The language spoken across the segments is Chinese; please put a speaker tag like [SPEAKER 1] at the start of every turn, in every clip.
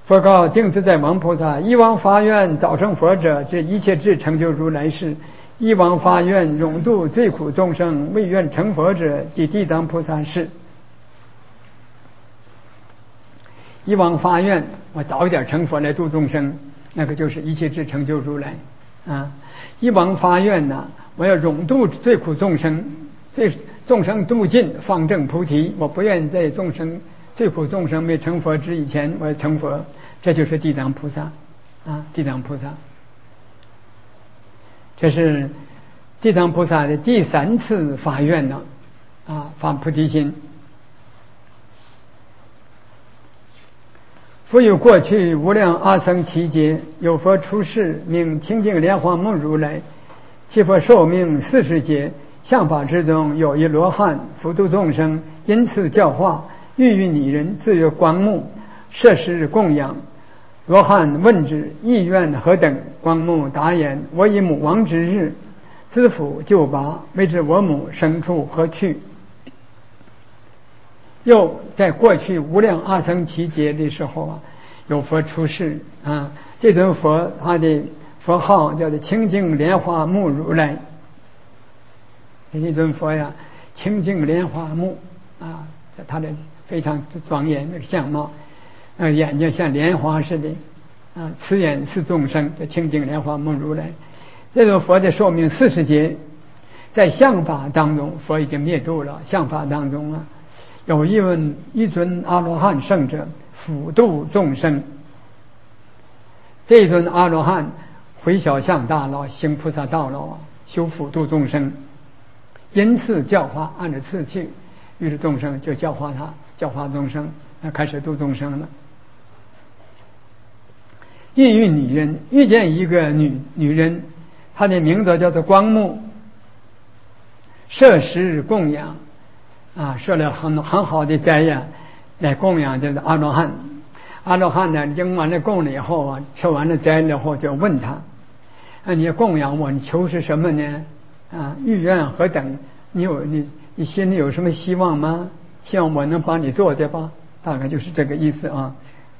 [SPEAKER 1] 佛告定自在王菩萨：以往发愿早成佛者，这一切智成就如来世；以往发愿永度最苦众生，未愿成佛者，即地藏菩萨是。以往发愿，我早一点成佛来度众生，那个就是一切智成就如来啊。以往发愿呢，我要永度最苦众生，众生度尽，方证菩提。我不愿在最苦众生没成佛之以前，我要成佛，这就是地藏菩萨啊！地藏菩萨，这是地藏菩萨的第3次发愿呢啊，发菩提心。复有过去无量阿僧祇劫，有佛出世，名清净莲花目如来。其佛寿命40劫，相法之中有一罗汉，普度众生，因此教化，欲与拟人，自曰光目，设施供养。罗汉问之，意愿何等？光目答言：我以母亡之日，资父就拔，未知我母生处何去。又在过去无量阿僧祇劫的时候啊，有佛出世啊，这尊佛他的佛号叫做清净莲花目如来。这尊佛呀，清净莲花目啊，他的非常庄严的相貌，眼睛像莲花似的啊，慈眼视众生，这清净莲花目如来。这尊佛的寿命40劫，在相法当中，佛已经灭度了。相法当中啊，有一尊阿罗汉圣者，普度众生。这尊阿罗汉回小向大老，行菩萨道了啊，修普度众生，因次教化，按着次序，于是众生就教化他，教化众生，开始度众生了。遇女人，遇见一个女人，她的名字叫做光目，设施供养啊，设了很好的斋呀，来供养这个阿罗汉。阿罗汉呢，应完了供了以后啊，吃完了斋了以后，就问他：你供养我，你求是什么呢？啊，欲愿何等？你心里有什么希望吗？希望我能帮你做对吧？大概就是这个意思啊。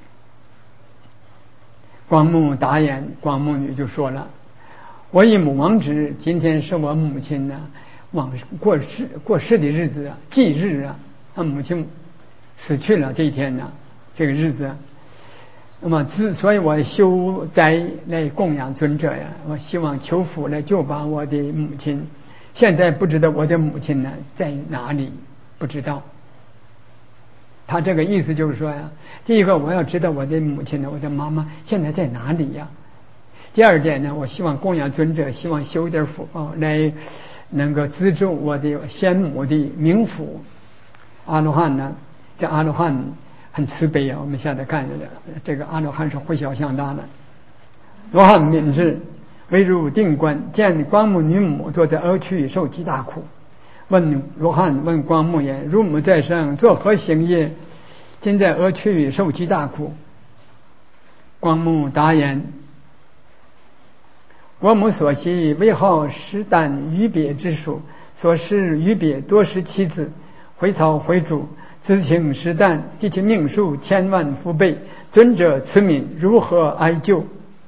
[SPEAKER 1] 光目答言，光目女就说了：我以母亡之，今天是我母亲呢过世的日子啊，忌日啊，母亲死去了这一天呢，这个日子。那么所以我修斋来供养尊者呀，我希望求福来救拔我的母亲。现在不知道我的母亲呢在哪里，不知道。他这个意思就是说呀，第一个我要知道我的母亲呢，我的妈妈现在在哪里呀？第二点呢，我希望供养尊者，希望修点福报来能够资助我的先母的冥府。阿罗汉呢，这阿罗汉很慈悲啊，我们现在看着这个阿罗汉是回小向大的。罗汉敏智，为入定观，见光目女母坐在阿趣，受极大苦。罗汉问光目言：汝母在生，作何行业？今在阿趣受极大苦。光目答言：我母所习为好食啖鱼鳖之属，所食鱼鳖多17子，回草回主，自请食啖，及其命数千万福倍。尊者慈悯，如何哀救？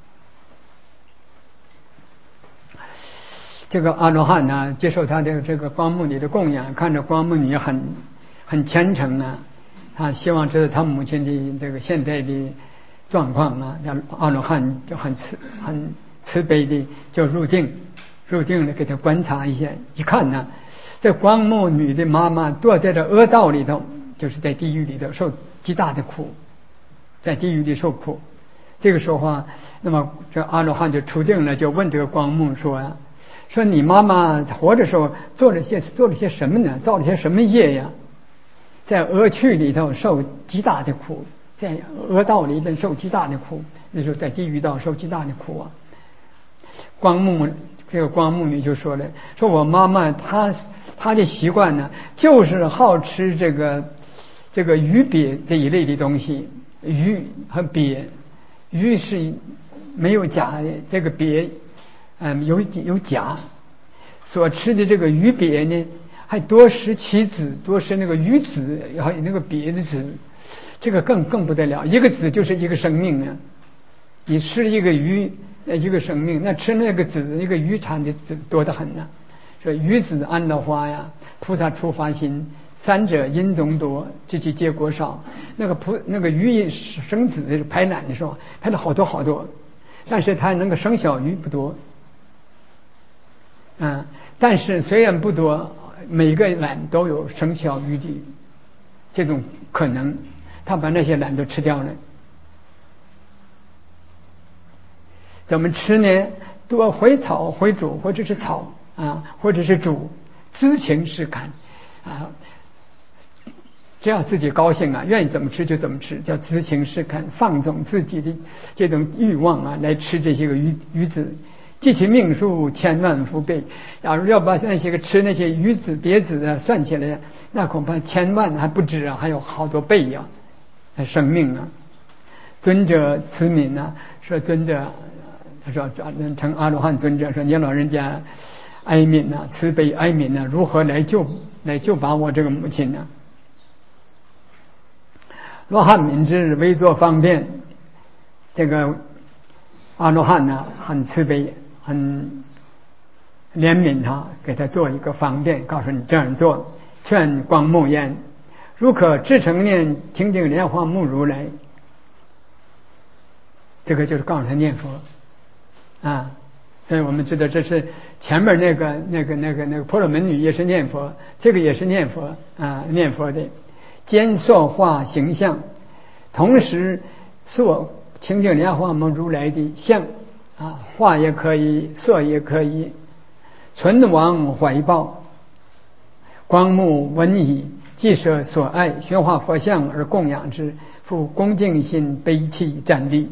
[SPEAKER 1] 这个阿罗汉呢，接受他的这个光目女的供养，看着光目女很虔诚啊，他希望知道他母亲的这个现在的状况啊，阿罗汉就很慈悲的就入定了，给他观察一下，一看呢，这光目女的妈妈躲在这阿道里头，就是在地狱里头受极大的苦，在地狱里受苦。这个时候啊，那么这阿罗汉就出定了，就问这个光目说你妈妈活着时候做了些什么呢？造了些什么业呀？在阿趣里头受极大的苦，在阿道里边受极大的苦，那时候在地狱道受极大的苦啊。这个光目女就说了，说我妈妈她的习惯呢，就是好吃这个鱼鳖这一类的东西，鱼和鳖，鱼是没有甲的，这个鳖有甲，所吃的这个鱼鳖呢，还多食其子，多食那个鱼子，还有那个鳖的子， 这个更不得了，一个子就是一个生命啊！你吃一个鱼，一个生命，那吃那个子，一个鱼产的子多得很呢。说鱼子安乐花呀，菩萨出发心，三者因中多，知其结果少。那个鱼一生子排卵的时候，排了好多，但是它能够生小鱼不多。但是虽然不多，每个卵都有生小鱼的这种可能，他把那些卵都吃掉了。怎么吃呢？多回炒回煮，或者是炒或者是煮，知情是看只要自己高兴愿意怎么吃就怎么吃，叫知情是看，放纵自己的这种欲望来吃这些个鱼子。计其命数千万福倍，要把那些个吃那些鱼子鳖子算起来，那恐怕千万还不止还有好多倍生命尊者慈悯说尊者，他说成阿罗汉尊者说，你老人家哀悯慈悲哀悯如何来救拔我这个母亲呢？罗汉悯之，为作方便。这个阿罗汉很慈悲，很怜悯他，给他做一个方便，告诉你这样做。劝光目言：如可至诚念清净莲花目如来。这个就是告诉他念佛所以我们知道这是前面那个婆罗门女也是念佛，这个也是念佛念佛的。兼塑化形象，同时塑清净莲花目如来的像画也可以，塑也可以。存亡怀抱，光目闻已，既舍所爱，宣化佛像而供养之，复恭敬心悲泣战栗。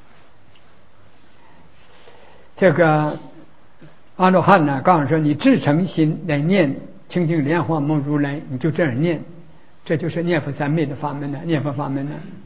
[SPEAKER 1] 这个阿罗汉告诉说，你至诚心来念清净莲花目如来，你就这样念，这就是念佛三昧的法门念佛法门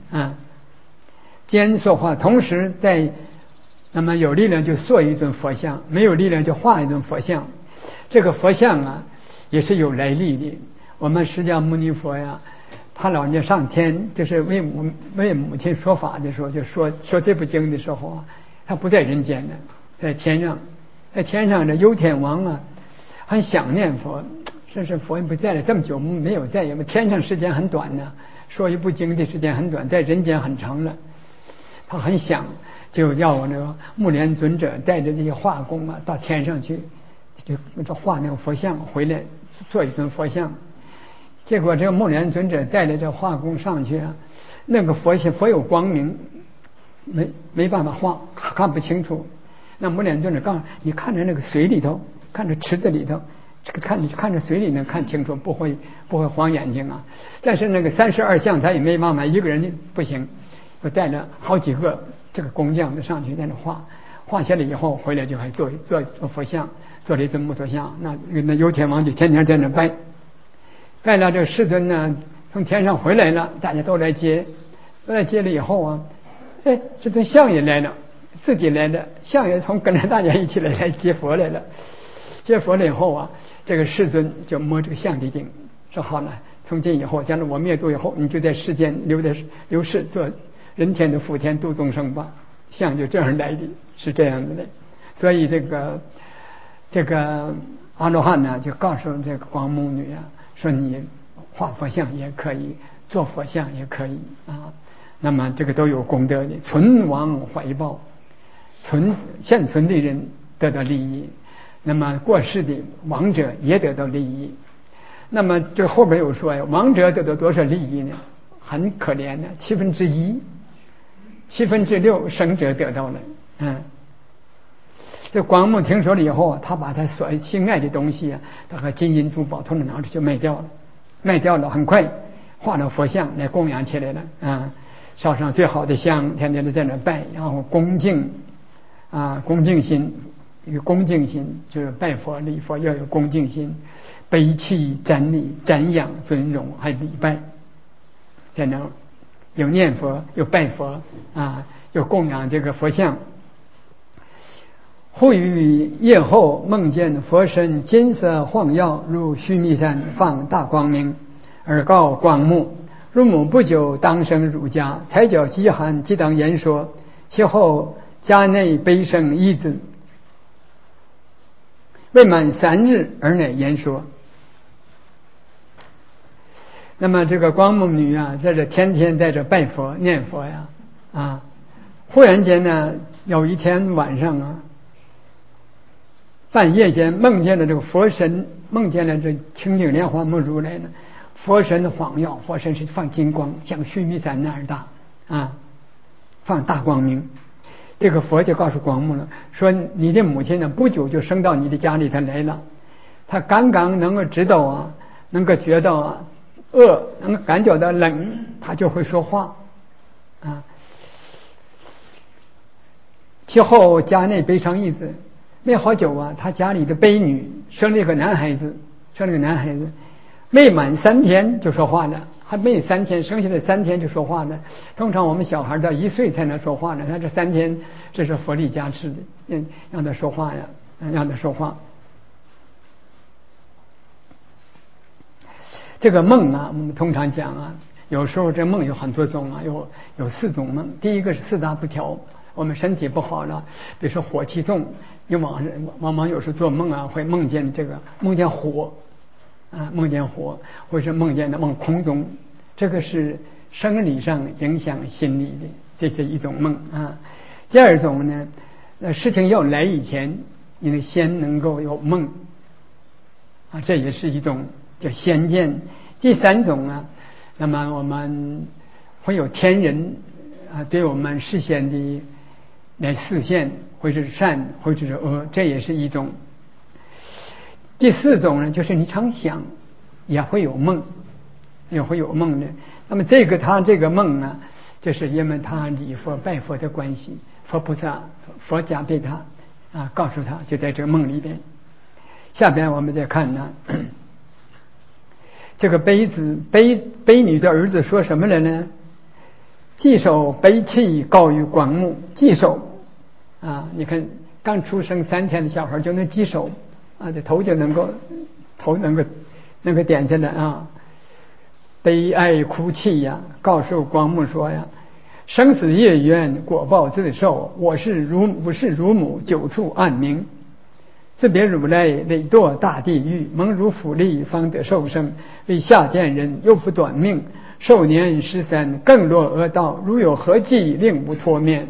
[SPEAKER 1] 兼塑化，同时那么有力量就塑一尊佛像，没有力量就画一尊佛像。这个佛像也是有来历的。我们释迦牟尼佛他老人家上天，就是为母亲说法的时候，就说这部经的时候他不在人间呢，在天上。在天上的幽天王很想念佛，甚至佛不在了这么久没有在，因为天上时间很短说一部经的时间很短，在人间很长了。他很想，就要我那个目连尊者带着这些画工到天上去，就画那个佛像回来，做一尊佛像。结果这个目连尊者带着这画工上去那个佛有光明，没办法画，看不清楚。那目连尊者告诉你，看着那个水里头，看着池子里头，这个你看着水里能看清楚，不会晃眼睛但是那个32相他也没办法，一个人不行，就带了好几个这个工匠上去在那画下来以后，回来就还做佛像，做了一尊木头像。那幽天王就天天在那拜了这个世尊从天上回来了，大家都来接了以后这尊像也来了，自己来了，像也跟着大家一起来接佛来了。接佛了以后这个世尊就摸这个像的顶，说好了，从今以后，将来我灭度以后，你就在世间留世做人天的福田度众生吧。像就这样来的，是这样的。所以这个阿罗汉就告诉这个光目女说你画佛像也可以，做佛像也可以那么这个都有功德的。存亡怀抱，现存的人得到利益，那么过世的亡者也得到利益。那么这后边有说亡者得到多少利益呢？很可怜的1/7， 6/7生者得到了这光目听说了以后，他把他所心爱的东西他和金银珠宝通通拿出去卖掉了，很快画了佛像来供养起来了烧上最好的香，天天都在那拜，然后恭敬心，一个恭敬心就是拜佛礼佛要有恭敬心，悲泣瞻礼瞻仰尊荣，还礼拜，在那有念佛有拜佛有供养这个佛像。忽于夜后梦见佛身金色晃耀，如须弥山放大光明，而告光目： 乳母不久当生乳家，才脚饥寒，即当言说。其后家内悲生一子，未满3日而乃言说。那么这个光目女啊，在这天天在这拜佛念佛呀，忽然间呢，有一天晚上啊，半夜间梦见了这个佛神，梦见了这清净莲花目如来呢，佛神晃耀，佛神是放金光，像须弥山那样大放大光明。这个佛就告诉光目了，说你的母亲呢，不久就升到你的家里头来了，她刚刚能够知道能够觉到饿，能够感觉到冷，她就会说话其后家内悲伤一子，没好久他家里的悲女生了一个男孩子，未满3天就说话了，还没3天，生下来3天就说话了。通常我们小孩到1岁才能说话呢，他这3天，这是佛力加持的，让他说话呀，让他说话。这个梦我们通常讲有时候这梦有很多种有4种梦。第一个是4大不调，我们身体不好了，比如说火气重，你往往有时候做梦会梦见火梦见火，或是梦见空中，这个是生理上影响心理的，这是一种梦第二种呢，事情要来以前，你先能够有梦这也是一种叫先见。第3种那么我们会有天人对我们事先的来示现，或者是善，或者是恶，这也是一种。第4种呢，就是你常想也会有梦的。那么他这个梦就是因为他礼佛拜佛的关系，佛菩萨佛加被他告诉他，就在这个梦里边。下边我们再看这个悲女的儿子说什么了呢？既受悲泣告于光目，既受你看刚出生3天的小孩就能记手这头能够点下来悲哀哭泣告诉光目说生死业缘，果报自受，我是乳母，久处暗冥，自别如来，累堕大地狱，蒙如福利，方得受生，为下贱人，又复短命，寿年13，更落恶道，如有何计，令无脱面。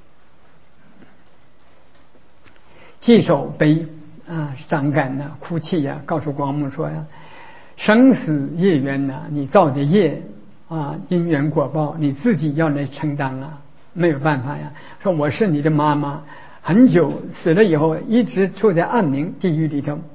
[SPEAKER 1] 既受悲伤感哭泣告诉光目说生死业缘你造的业因缘果报你自己要来承担没有办法说我是你的妈妈，很久死了以后一直处在暗冥地狱里头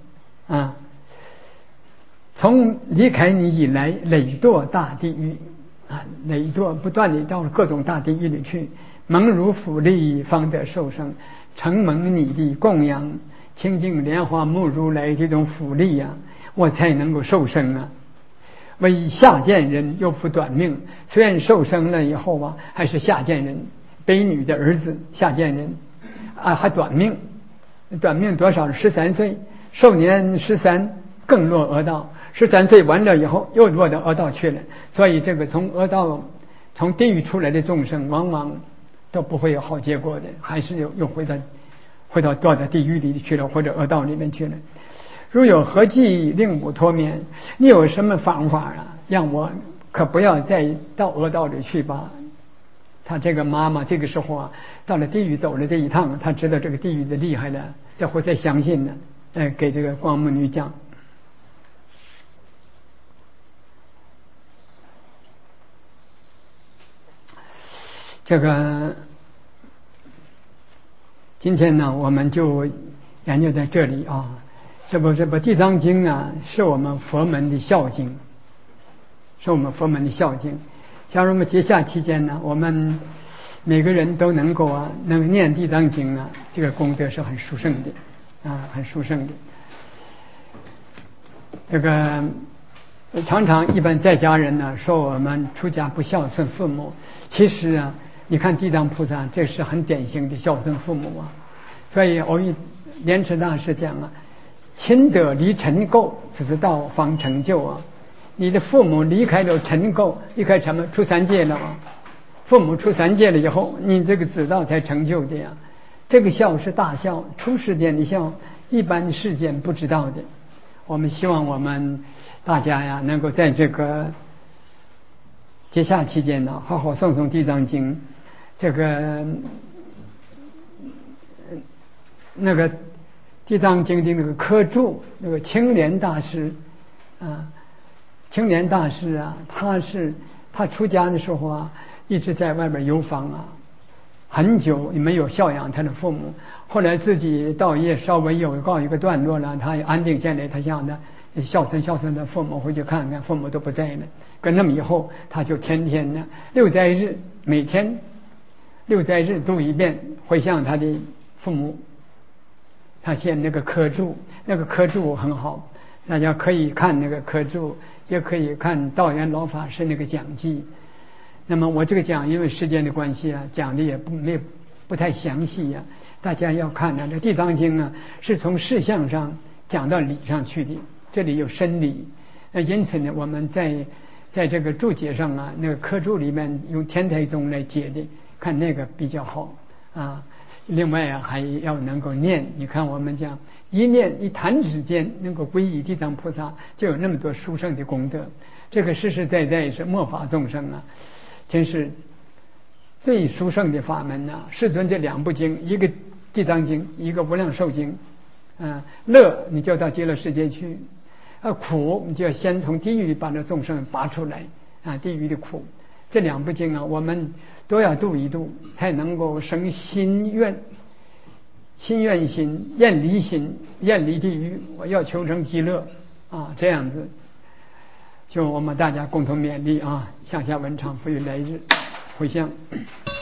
[SPEAKER 1] 从离开你以来累堕大地狱累堕不断地到各种大地狱里去，蒙如福利，方得受生，承蒙你的供养，清净莲花目如来这种福利我才能够受生为下贱人，又复短命，虽然受生了以后还是下贱人，悲女的儿子下贱人还短命多少？13岁，寿年13，更落恶道。13岁完了以后又落到恶道去了。所以这个从恶道从地狱出来的众生往往都不会有好结果的，还是又回到堕到地狱里去了，或者恶道里面去了。如有何计，令我脱免？你有什么方法让我可不要再到恶道里去吧？他这个妈妈这个时候到了地狱走了这一趟，他知道这个地狱的厉害了，这会再相信给这个光目女讲。这个今天呢，我们就研究在这里这部地藏经是我们佛门的孝经，假如我们节下期间呢，我们每个人都能够能念地藏经这个功德是很殊胜的很殊胜的。这个常常一般在家人说我们出家不孝顺父母，其实你看地藏菩萨这是很典型的孝顺父母所以偶遇莲池大师讲亲德离尘垢，此道方成就你的父母离开了尘垢，离开什么出三界了吗？父母出三界了以后，你这个子道才成就的呀。这个孝是大孝，出世间的孝，一般的世间不知道的。我们希望我们大家呀，能够在这个节下期间呢，好好诵诵地藏经。这个那个地藏经的那个科注，那个青莲大师啊，青莲大师啊，他出家的时候啊，一直在外边游访啊，很久也没有孝养他的父母。后来自己道业稍微有告一个段落了，他安定下来，他想的孝顺的父母回去看看，父母都不在了。跟那么以后，他就天天呢六斋日，每天六斋日读一遍，回向他的父母。他写那个科注，那个科注很好，大家可以看那个科注，也可以看道元老法师那个讲记。那么我这个讲，因为时间的关系啊，讲的也不太详细呀、大家要看呢，这地藏经啊，是从事项上讲到理上去的，这里有深理。那因此呢，我们在这个注解上啊，那个科注里面用天台宗来解的，看那个比较好啊。另外啊，还要能够念。你看我们讲一念一弹指间能够皈依地藏菩萨，就有那么多殊胜的功德。这个实实在在是末法众生啊，真是最殊胜的法门呐、世尊这两部经，一个地藏经，一个无量寿经。乐你就到极乐世界去，苦你就要先从地狱把那众生拔出来啊，地狱的苦。这两部经啊，我们都要度一度，才能够生心愿心、厌离心，厌离地狱，我要求生极乐啊，这样子。就我们大家共同勉励啊，向下文昌，赋予来日回向。